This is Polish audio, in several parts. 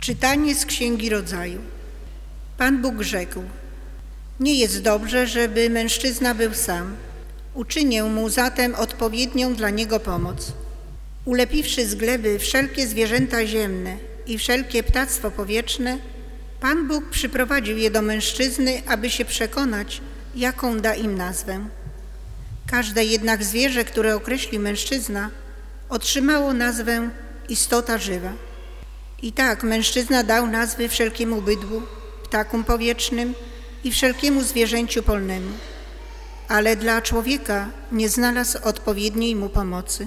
Czytanie z Księgi Rodzaju. Pan Bóg rzekł: nie jest dobrze, żeby mężczyzna był sam. Uczynię mu zatem odpowiednią dla niego pomoc. Ulepiwszy z gleby wszelkie zwierzęta ziemne i wszelkie ptactwo powietrzne, Pan Bóg przyprowadził je do mężczyzny, aby się przekonać, jaką da im nazwę. Każde jednak zwierzę, które określił mężczyzna, otrzymało nazwę istota żywa. I tak mężczyzna dał nazwy wszelkiemu bydłu, ptakom powietrznym i wszelkiemu zwierzęciu polnemu. Ale dla człowieka nie znalazł odpowiedniej mu pomocy.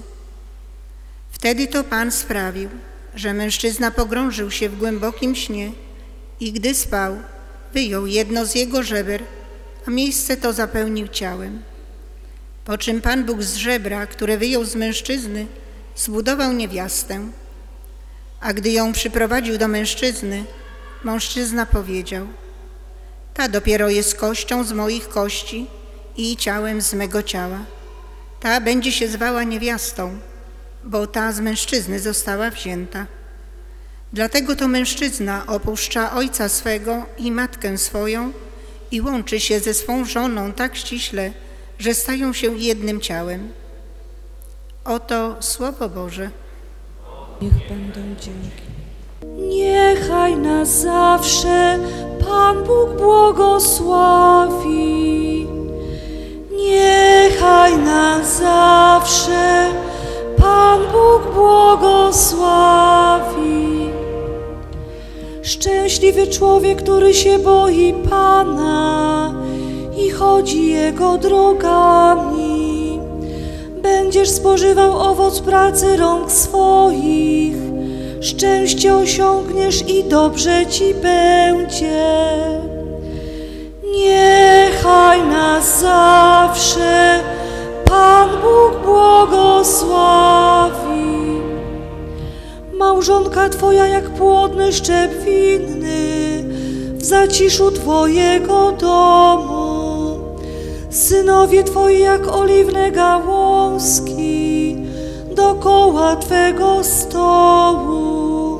Wtedy to Pan sprawił, że mężczyzna pogrążył się w głębokim śnie i gdy spał, wyjął jedno z jego żeber, a miejsce to zapełnił ciałem. Po czym Pan Bóg z żebra, które wyjął z mężczyzny, zbudował niewiastę. A gdy ją przyprowadził do mężczyzny, mężczyzna powiedział: ta dopiero jest kością z moich kości i ciałem z mego ciała. Ta będzie się zwała niewiastą, bo ta z mężczyzny została wzięta. Dlatego to mężczyzna opuszcza ojca swego i matkę swoją i łączy się ze swą żoną tak ściśle, że stają się jednym ciałem. Oto Słowo Boże. Niech będą dzięki. Niechaj nas zawsze Pan Bóg błogosławi. Niechaj nas zawsze Pan Bóg błogosławi. Szczęśliwy człowiek, który się boi Pana i chodzi Jego drogami. Będziesz spożywał owoc pracy rąk swoich. Szczęście osiągniesz i dobrze ci będzie. Niechaj nas zawsze Pan Bóg błogosławi. Małżonka Twoja jak płodny szczep winny w zaciszu Twojego domu. Synowie Twoi jak oliwne gałązki dokoła Twego stołu.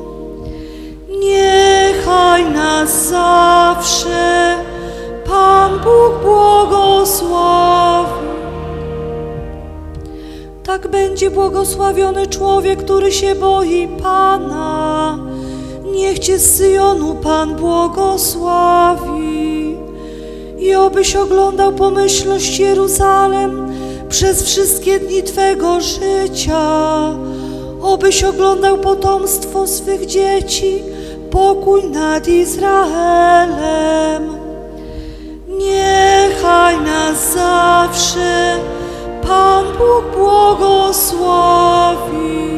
Niechaj nas zawsze Pan Bóg błogosławi. Tak będzie błogosławiony człowiek, który się boi Pana. Niech Cię z Syjonu Pan błogosławi. I obyś oglądał pomyślność Jeruzalem przez wszystkie dni Twego życia. Obyś oglądał potomstwo swych dzieci, pokój nad Izraelem. Niechaj nas zawsze Pan Bóg błogosławi.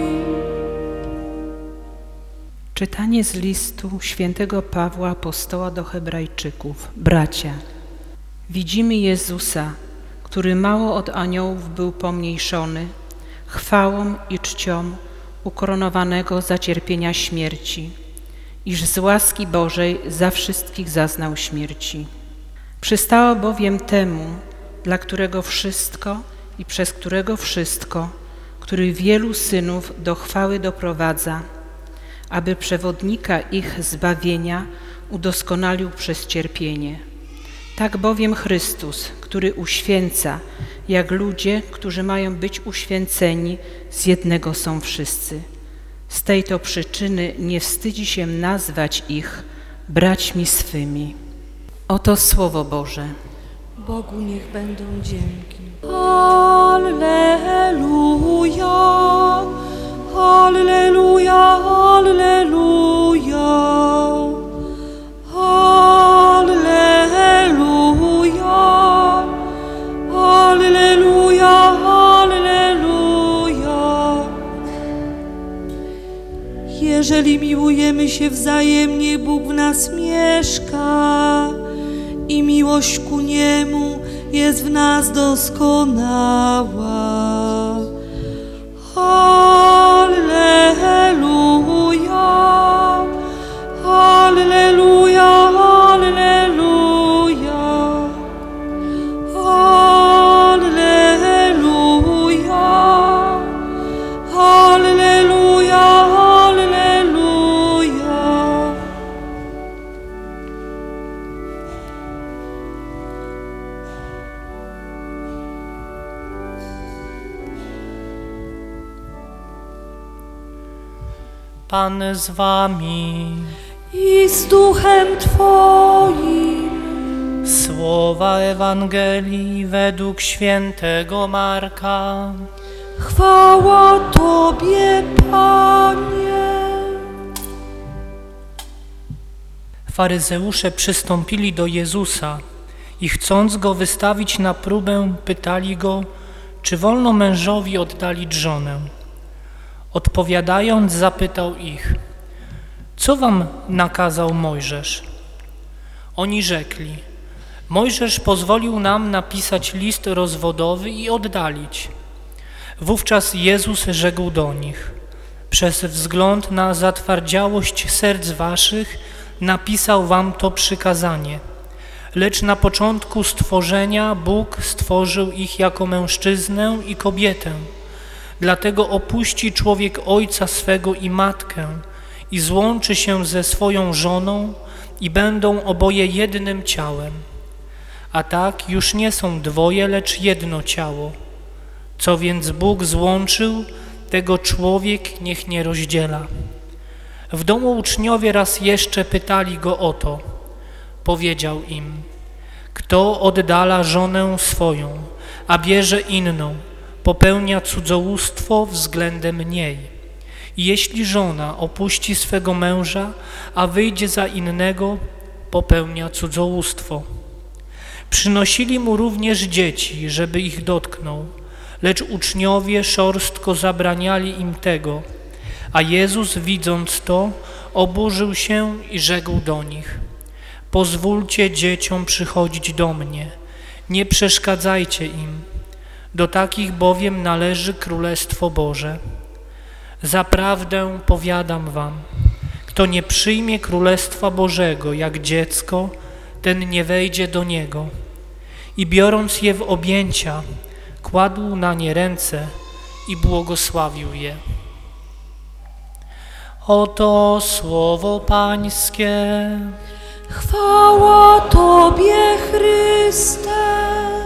Czytanie z listu świętego Pawła apostoła do Hebrajczyków. Bracia, widzimy Jezusa, który mało od aniołów był pomniejszony, chwałą i czcią ukoronowanego za cierpienia śmierci, iż z łaski Bożej za wszystkich zaznał śmierci. Przystało bowiem temu, dla którego wszystko i przez którego wszystko, który wielu synów do chwały doprowadza, aby przewodnika ich zbawienia udoskonalił przez cierpienie. Tak bowiem Chrystus, który uświęca, jak ludzie, którzy mają być uświęceni, z jednego są wszyscy. Z tej to przyczyny nie wstydzi się nazwać ich braćmi swymi. Oto Słowo Boże. Bogu niech będą dzięki. Alleluja, alleluja, alleluja, alleluja, alleluja, alleluja. Jeżeli miłujemy się wzajemnie, Bóg w nas mieszka i miłość ku Niemu jest w nas doskonała. Alleluja, alleluja, alleluja, alleluja, alleluja, alleluja. Pan z wami. I z duchem Twoim. Słowa Ewangelii według świętego Marka. Chwała Tobie, Panie. Faryzeusze przystąpili do Jezusa i chcąc Go wystawić na próbę, pytali Go, czy wolno mężowi oddalić żonę. Odpowiadając, zapytał ich, co wam nakazał Mojżesz? Oni rzekli, Mojżesz pozwolił nam napisać list rozwodowy i oddalić. Wówczas Jezus rzekł do nich, przez wzgląd na zatwardziałość serc waszych napisał wam to przykazanie. Lecz na początku stworzenia Bóg stworzył ich jako mężczyznę i kobietę. Dlatego opuści człowiek ojca swego i matkę i złączy się ze swoją żoną i będą oboje jednym ciałem. A tak już nie są dwoje, lecz jedno ciało. Co więc Bóg złączył, tego człowiek niech nie rozdziela. W domu uczniowie raz jeszcze pytali Go o to. Powiedział im, kto oddala żonę swoją, a bierze inną, popełnia cudzołóstwo względem niej. I jeśli żona opuści swego męża, a wyjdzie za innego, popełnia cudzołóstwo. Przynosili mu również dzieci, żeby ich dotknął, lecz uczniowie szorstko zabraniali im tego. A Jezus, widząc to, oburzył się i rzekł do nich, pozwólcie dzieciom przychodzić do mnie, nie przeszkadzajcie im, do takich bowiem należy Królestwo Boże. Zaprawdę powiadam wam, kto nie przyjmie Królestwa Bożego jak dziecko, ten nie wejdzie do niego. I biorąc je w objęcia, kładł na nie ręce i błogosławił je. Oto słowo Pańskie. Chwała Tobie, Chryste.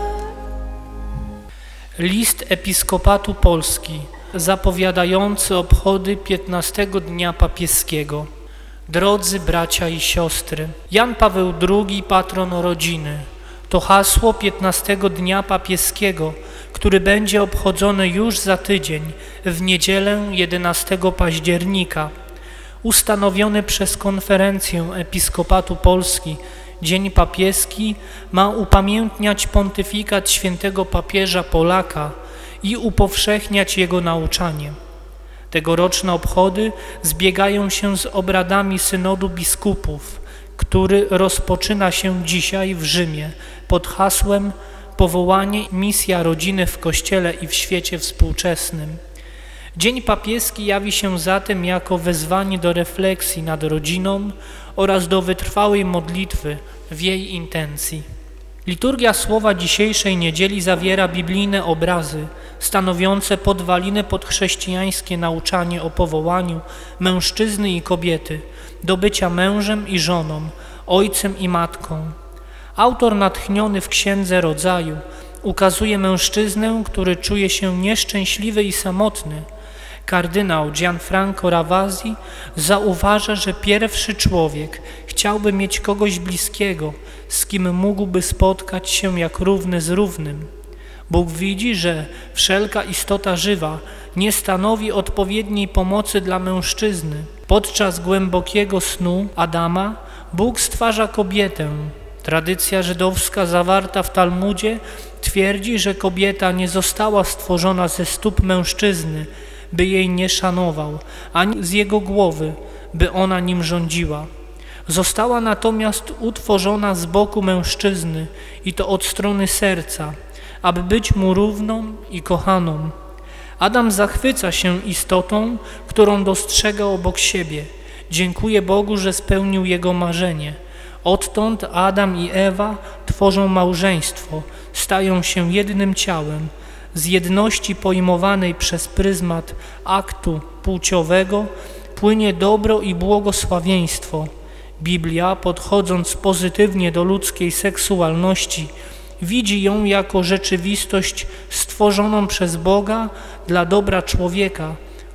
List Episkopatu Polski zapowiadający obchody 15 dnia papieskiego. Drodzy bracia i siostry, Jan Paweł II, patron rodziny, to hasło 15 dnia papieskiego, który będzie obchodzony już za tydzień, w niedzielę 11 października. Ustanowiony przez Konferencję Episkopatu Polski Dzień Papieski ma upamiętniać pontyfikat świętego papieża Polaka i upowszechniać jego nauczanie. Tegoroczne obchody zbiegają się z obradami Synodu Biskupów, który rozpoczyna się dzisiaj w Rzymie pod hasłem Powołanie i misja rodziny w Kościele i w świecie współczesnym. Dzień papieski jawi się zatem jako wezwanie do refleksji nad rodziną oraz do wytrwałej modlitwy w jej intencji. Liturgia słowa dzisiejszej niedzieli zawiera biblijne obrazy stanowiące podwaliny pod chrześcijańskie nauczanie o powołaniu mężczyzny i kobiety do bycia mężem i żoną, ojcem i matką. Autor natchniony w Księdze Rodzaju ukazuje mężczyznę, który czuje się nieszczęśliwy i samotny. Kardynał Gianfranco Ravasi zauważa, że pierwszy człowiek chciałby mieć kogoś bliskiego, z kim mógłby spotkać się jak równy z równym. Bóg widzi, że wszelka istota żywa nie stanowi odpowiedniej pomocy dla mężczyzny. Podczas głębokiego snu Adama Bóg stwarza kobietę. Tradycja żydowska zawarta w Talmudzie twierdzi, że kobieta nie została stworzona ze stóp mężczyzny, by jej nie szanował, ani z jego głowy, by ona nim rządziła. Została natomiast utworzona z boku mężczyzny i to od strony serca, aby być mu równą i kochaną. Adam zachwyca się istotą, którą dostrzega obok siebie. Dziękuje Bogu, że spełnił jego marzenie. Odtąd Adam i Ewa tworzą małżeństwo, stają się jednym ciałem. Z jedności pojmowanej przez pryzmat aktu płciowego płynie dobro i błogosławieństwo. Biblia, podchodząc pozytywnie do ludzkiej seksualności, widzi ją jako rzeczywistość stworzoną przez Boga dla dobra człowieka,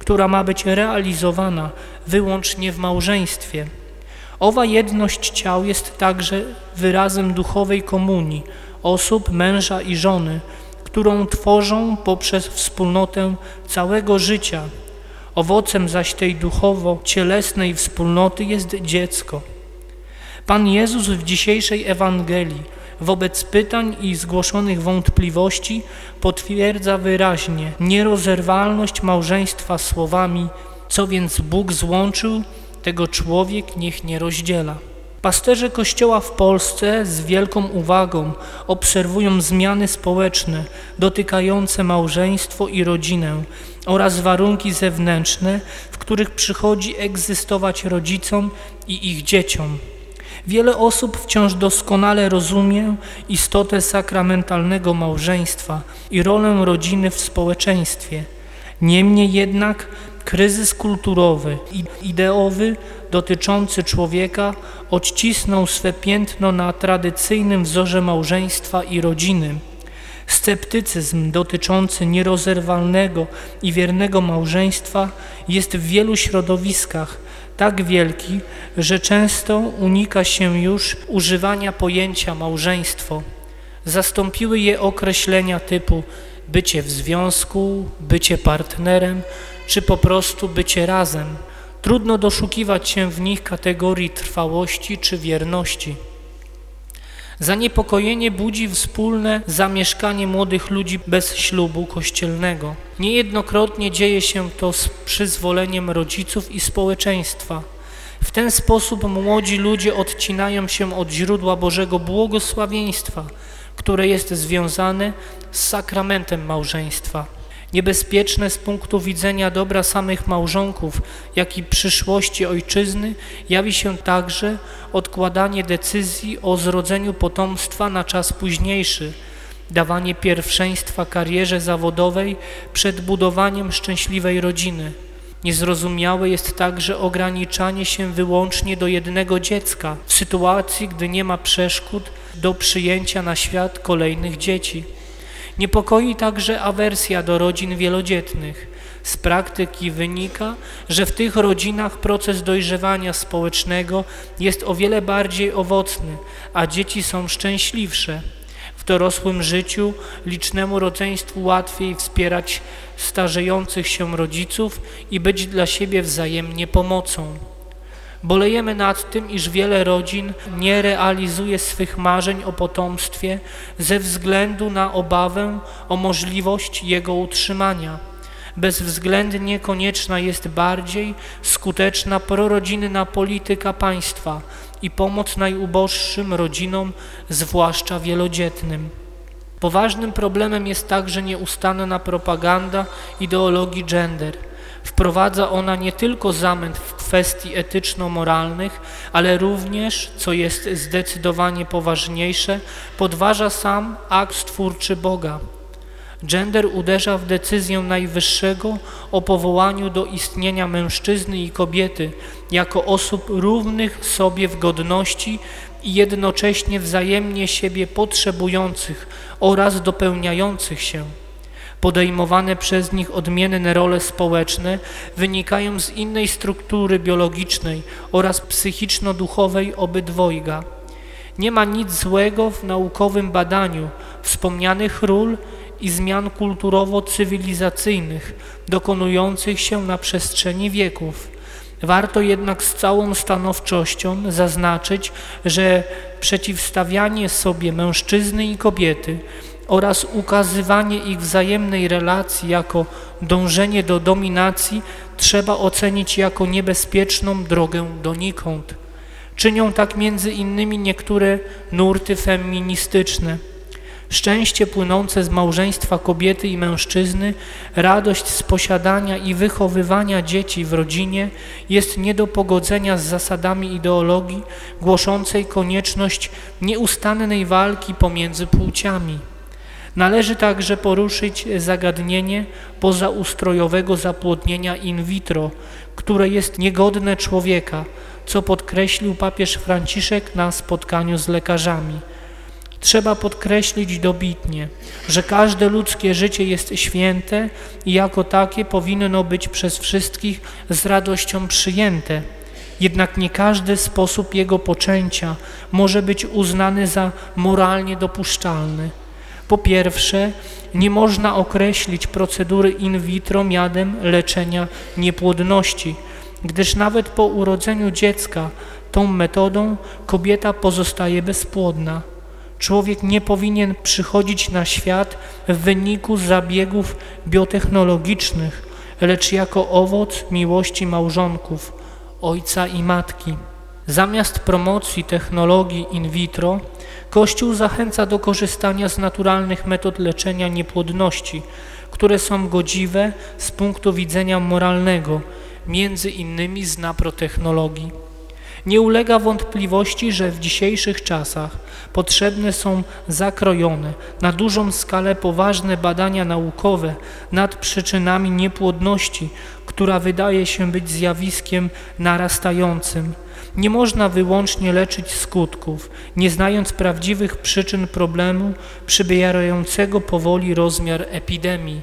która ma być realizowana wyłącznie w małżeństwie. Owa jedność ciał jest także wyrazem duchowej komunii osób, męża i żony, którą tworzą poprzez wspólnotę całego życia. Owocem zaś tej duchowo-cielesnej wspólnoty jest dziecko. Pan Jezus w dzisiejszej Ewangelii wobec pytań i zgłoszonych wątpliwości potwierdza wyraźnie nierozerwalność małżeństwa słowami: co więc Bóg złączył, tego człowiek niech nie rozdziela. Pasterze Kościoła w Polsce z wielką uwagą obserwują zmiany społeczne dotykające małżeństwo i rodzinę oraz warunki zewnętrzne, w których przychodzi egzystować rodzicom i ich dzieciom. Wiele osób wciąż doskonale rozumie istotę sakramentalnego małżeństwa i rolę rodziny w społeczeństwie. Niemniej jednak kryzys kulturowy i ideowy dotyczący człowieka odcisnął swe piętno na tradycyjnym wzorze małżeństwa i rodziny. Sceptycyzm dotyczący nierozerwalnego i wiernego małżeństwa jest w wielu środowiskach tak wielki, że często unika się już używania pojęcia małżeństwo. Zastąpiły je określenia typu bycie w związku, bycie partnerem, czy po prostu bycie razem. Trudno doszukiwać się w nich kategorii trwałości czy wierności. Zaniepokojenie budzi wspólne zamieszkanie młodych ludzi bez ślubu kościelnego. Niejednokrotnie dzieje się to z przyzwoleniem rodziców i społeczeństwa. W ten sposób młodzi ludzie odcinają się od źródła Bożego błogosławieństwa, które jest związane z sakramentem małżeństwa. Niebezpieczne z punktu widzenia dobra samych małżonków, jak i przyszłości ojczyzny jawi się także odkładanie decyzji o zrodzeniu potomstwa na czas późniejszy, dawanie pierwszeństwa karierze zawodowej przed budowaniem szczęśliwej rodziny. Niezrozumiałe jest także ograniczanie się wyłącznie do jednego dziecka w sytuacji, gdy nie ma przeszkód do przyjęcia na świat kolejnych dzieci. Niepokoi także awersja do rodzin wielodzietnych. Z praktyki wynika, że w tych rodzinach proces dojrzewania społecznego jest o wiele bardziej owocny, a dzieci są szczęśliwsze. W dorosłym życiu licznemu rodzeństwu łatwiej wspierać starzejących się rodziców i być dla siebie wzajemnie pomocą. Bolejemy nad tym, iż wiele rodzin nie realizuje swych marzeń o potomstwie ze względu na obawę o możliwość jego utrzymania. Bezwzględnie konieczna jest bardziej skuteczna prorodzinna polityka państwa i pomoc najuboższym rodzinom, zwłaszcza wielodzietnym. Poważnym problemem jest także nieustanna propaganda ideologii gender. Wprowadza ona nie tylko zamęt w kwestii etyczno-moralnych, ale również, co jest zdecydowanie poważniejsze, podważa sam akt stwórczy Boga. Gender uderza w decyzję Najwyższego o powołaniu do istnienia mężczyzny i kobiety jako osób równych sobie w godności i jednocześnie wzajemnie siebie potrzebujących oraz dopełniających się. Podejmowane przez nich odmienne role społeczne wynikają z innej struktury biologicznej oraz psychiczno-duchowej obydwojga. Nie ma nic złego w naukowym badaniu wspomnianych ról i zmian kulturowo-cywilizacyjnych dokonujących się na przestrzeni wieków. Warto jednak z całą stanowczością zaznaczyć, że przeciwstawianie sobie mężczyzny i kobiety oraz ukazywanie ich wzajemnej relacji jako dążenie do dominacji trzeba ocenić jako niebezpieczną drogę donikąd. Czynią tak między innymi niektóre nurty feministyczne. Szczęście płynące z małżeństwa kobiety i mężczyzny, radość z posiadania i wychowywania dzieci w rodzinie jest nie do pogodzenia z zasadami ideologii głoszącej konieczność nieustannej walki pomiędzy płciami. Należy także poruszyć zagadnienie pozaustrojowego zapłodnienia in vitro, które jest niegodne człowieka, co podkreślił papież Franciszek na spotkaniu z lekarzami. Trzeba podkreślić dobitnie, że każde ludzkie życie jest święte i jako takie powinno być przez wszystkich z radością przyjęte. Jednak nie każdy sposób jego poczęcia może być uznany za moralnie dopuszczalny. Po pierwsze, nie można określić procedury in vitro mianem leczenia niepłodności, gdyż nawet po urodzeniu dziecka tą metodą kobieta pozostaje bezpłodna. Człowiek nie powinien przychodzić na świat w wyniku zabiegów biotechnologicznych, lecz jako owoc miłości małżonków, ojca i matki. Zamiast promocji technologii in vitro, Kościół zachęca do korzystania z naturalnych metod leczenia niepłodności, które są godziwe z punktu widzenia moralnego, między innymi z naprotechnologii. Nie ulega wątpliwości, że w dzisiejszych czasach potrzebne są zakrojone na dużą skalę poważne badania naukowe nad przyczynami niepłodności, która wydaje się być zjawiskiem narastającym. Nie można wyłącznie leczyć skutków, nie znając prawdziwych przyczyn problemu przybierającego powoli rozmiar epidemii.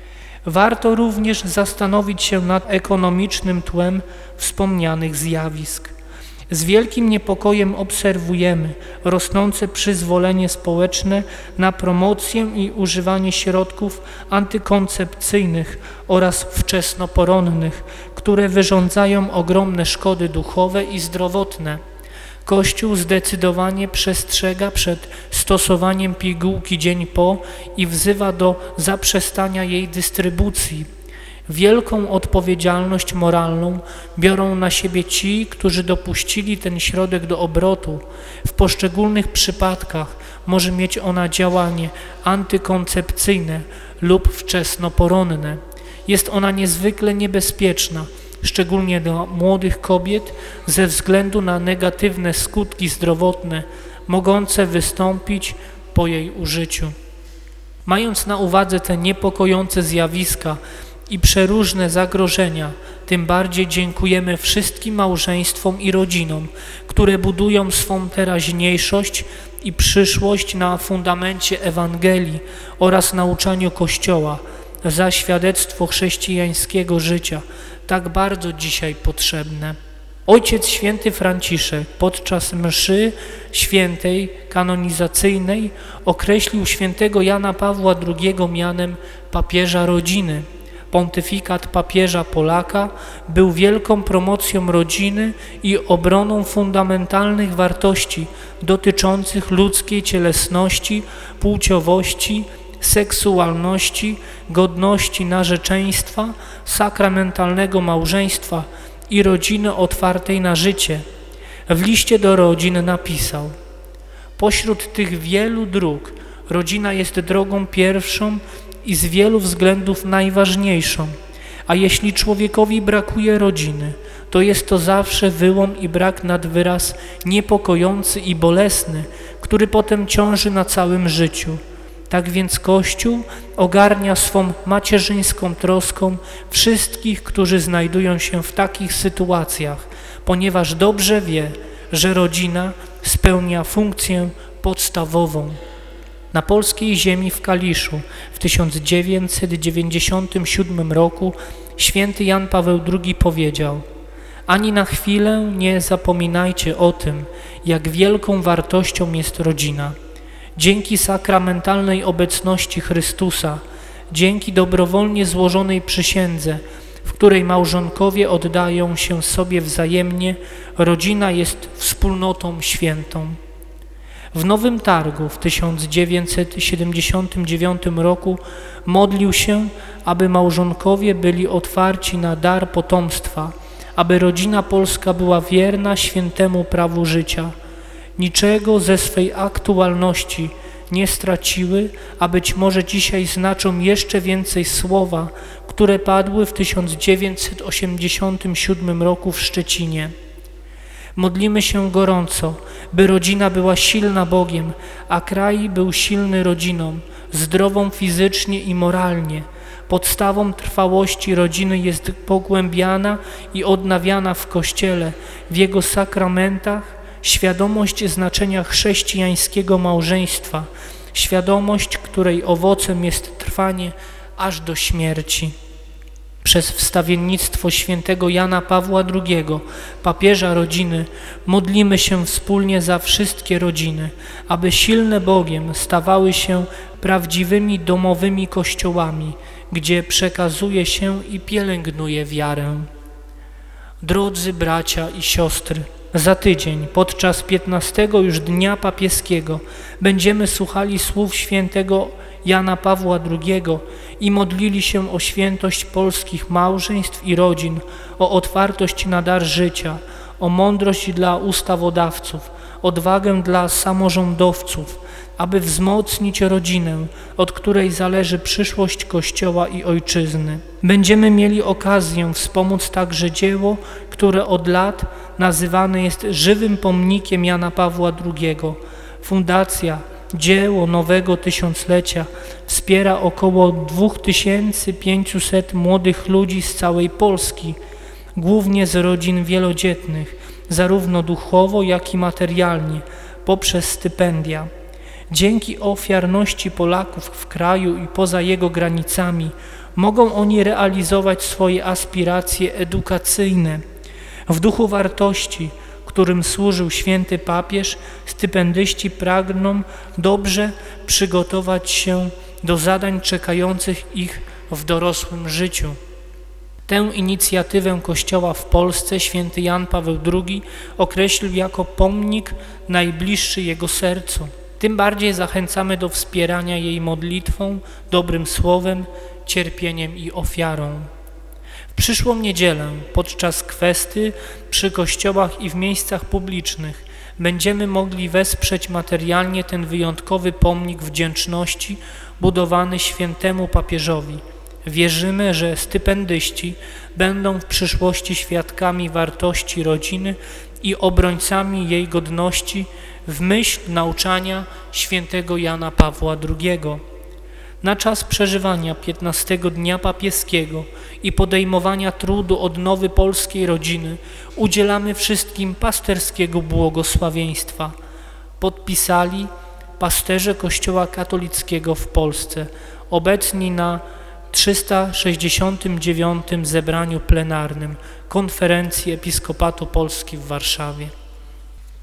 Warto również zastanowić się nad ekonomicznym tłem wspomnianych zjawisk. Z wielkim niepokojem obserwujemy rosnące przyzwolenie społeczne na promocję i używanie środków antykoncepcyjnych oraz wczesnoporonnych, które wyrządzają ogromne szkody duchowe i zdrowotne. Kościół zdecydowanie przestrzega przed stosowaniem pigułki dzień po i wzywa do zaprzestania jej dystrybucji. Wielką odpowiedzialność moralną biorą na siebie ci, którzy dopuścili ten środek do obrotu. W poszczególnych przypadkach może mieć ona działanie antykoncepcyjne lub wczesnoporonne. Jest ona niezwykle niebezpieczna, szczególnie dla młodych kobiet, ze względu na negatywne skutki zdrowotne mogące wystąpić po jej użyciu. Mając na uwadze te niepokojące zjawiska i przeróżne zagrożenia, tym bardziej dziękujemy wszystkim małżeństwom i rodzinom, które budują swą teraźniejszość i przyszłość na fundamencie Ewangelii oraz nauczaniu Kościoła za świadectwo chrześcijańskiego życia, tak bardzo dzisiaj potrzebne. Ojciec Święty Franciszek podczas mszy świętej kanonizacyjnej określił świętego Jana Pawła II mianem papieża rodziny. Pontyfikat papieża Polaka był wielką promocją rodziny i obroną fundamentalnych wartości dotyczących ludzkiej cielesności, płciowości, seksualności, godności narzeczeństwa, sakramentalnego małżeństwa i rodziny otwartej na życie. W liście do rodzin napisał: pośród tych wielu dróg rodzina jest drogą pierwszą i z wielu względów najważniejszą, a jeśli człowiekowi brakuje rodziny, to jest to zawsze wyłom i brak nad wyraz niepokojący i bolesny, który potem ciąży na całym życiu. Tak więc Kościół ogarnia swą macierzyńską troską wszystkich, którzy znajdują się w takich sytuacjach, ponieważ dobrze wie, że rodzina spełnia funkcję podstawową. Na polskiej ziemi w Kaliszu w 1997 roku święty Jan Paweł II powiedział: ani na chwilę nie zapominajcie o tym, jak wielką wartością jest rodzina. Dzięki sakramentalnej obecności Chrystusa, dzięki dobrowolnie złożonej przysiędze, w której małżonkowie oddają się sobie wzajemnie, rodzina jest wspólnotą świętą. W Nowym Targu w 1979 roku modlił się, aby małżonkowie byli otwarci na dar potomstwa, aby rodzina polska była wierna świętemu prawu życia. Niczego ze swej aktualności nie straciły, a być może dzisiaj znaczą jeszcze więcej słowa, które padły w 1987 roku w Szczecinie. Modlimy się gorąco, by rodzina była silna Bogiem, a kraj był silny rodziną, zdrową fizycznie i moralnie. Podstawą trwałości rodziny jest pogłębiana i odnawiana w Kościele, w jego sakramentach, świadomość znaczenia chrześcijańskiego małżeństwa, świadomość, której owocem jest trwanie aż do śmierci. Przez wstawiennictwo świętego Jana Pawła II, papieża rodziny, modlimy się wspólnie za wszystkie rodziny, aby silne Bogiem stawały się prawdziwymi domowymi kościołami, gdzie przekazuje się i pielęgnuje wiarę. Drodzy bracia i siostry, za tydzień, podczas 15 już Dnia Papieskiego, będziemy słuchali słów świętego Jana Pawła II i modlili się o świętość polskich małżeństw i rodzin, o otwartość na dar życia, o mądrość dla ustawodawców, odwagę dla samorządowców, aby wzmocnić rodzinę, od której zależy przyszłość Kościoła i Ojczyzny. Będziemy mieli okazję wspomóc także dzieło, które od lat nazywane jest żywym pomnikiem Jana Pawła II. Fundacja Dzieło Nowego Tysiąclecia wspiera około 2500 młodych ludzi z całej Polski, głównie z rodzin wielodzietnych, zarówno duchowo, jak i materialnie, poprzez stypendia. Dzięki ofiarności Polaków w kraju i poza jego granicami mogą oni realizować swoje aspiracje edukacyjne. W duchu wartości, którym służył święty papież, stypendyści pragną dobrze przygotować się do zadań czekających ich w dorosłym życiu. Tę inicjatywę Kościoła w Polsce święty Jan Paweł II określił jako pomnik najbliższy jego sercu. Tym bardziej zachęcamy do wspierania jej modlitwą, dobrym słowem, cierpieniem i ofiarą. W przyszłą niedzielę podczas kwesty przy kościołach i w miejscach publicznych będziemy mogli wesprzeć materialnie ten wyjątkowy pomnik wdzięczności budowany świętemu papieżowi. Wierzymy, że stypendyści będą w przyszłości świadkami wartości rodziny i obrońcami jej godności w myśl nauczania świętego Jana Pawła II. Na czas przeżywania 15 Dnia Papieskiego i podejmowania trudu odnowy polskiej rodziny udzielamy wszystkim pasterskiego błogosławieństwa. Podpisali pasterze Kościoła katolickiego w Polsce, obecni na 369. zebraniu plenarnym Konferencji Episkopatu Polski w Warszawie.